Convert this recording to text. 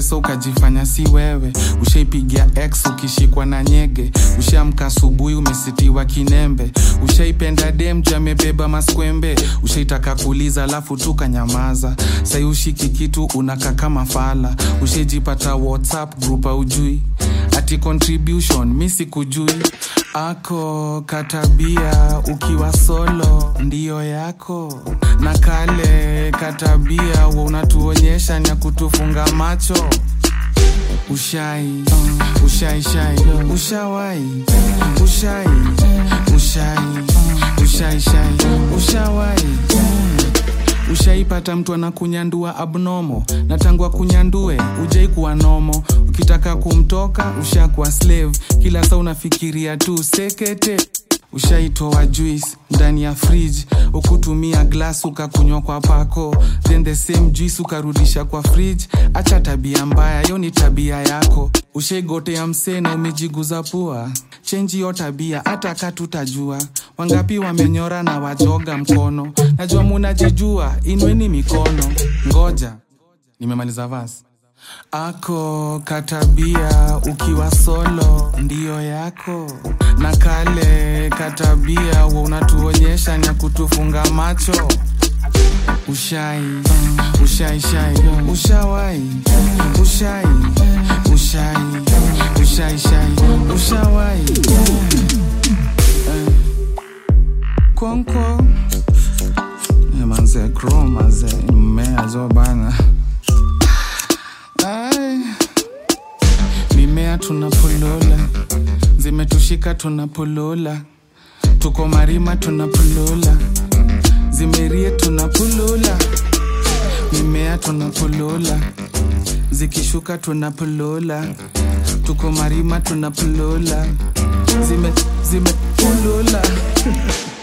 pesa ukajifanya si wewe. Ushaipigia ex ukishikwa na nyege. Ushaamka asubuhi umesitiwa kinembe. Ushaipenda dem jamebeba maskwembe. Ushaitaka kuuliza alafu tukanyamaza. Sai ushiki kitu unaka kama fala. Ushaijipata WhatsApp group ujui. Ati contribution misi kujui. Ako katabia ukiwa solo ndiyo yako. Na kale katabia unatuonyesha nya kutufunga macho. Ushai, ushai, shai, ushawai, ushai, ushai, ushai, shai, ushawai. Ushaipata mtu anakunyandua abnormal. Na tangu kunyandue ujai kuwa normal. Ukitaka kumtoka ushakuwa slave. Kila saa unafikiria tu sekete. Ushaitoa juice ndani ya fridge. Ukutumia glass ukakunywa kwa pako. Then the same juice ukarudisha kwa fridge. Acha tabia mbaya, yo ni tabia yako. Ushaigotea msee na umejiguza pua. Change hiyo tabia hata katutajua. Wangapi wamenyora na wajoga mkono. Najua munajijua, inweni mikono. Ngoja, nimemaliza verse. Ako katabia ukiwa solo ndiyo yako. Na kale katabia unatuonyesha nya kutufunga macho. Ushai, ushai, shai, ushawai, ushai, ushai, ushai, shai, ushawai. Konko Manze kroma ze mmea zo bana. Mimea tunapolola. Zimetushika tunapolola. Tuko marima tunapolola. Zimerie tunapolola. Mimea tunapolola. Zikishuka tunapolola. Tuko marima tunapolola. Zime polola.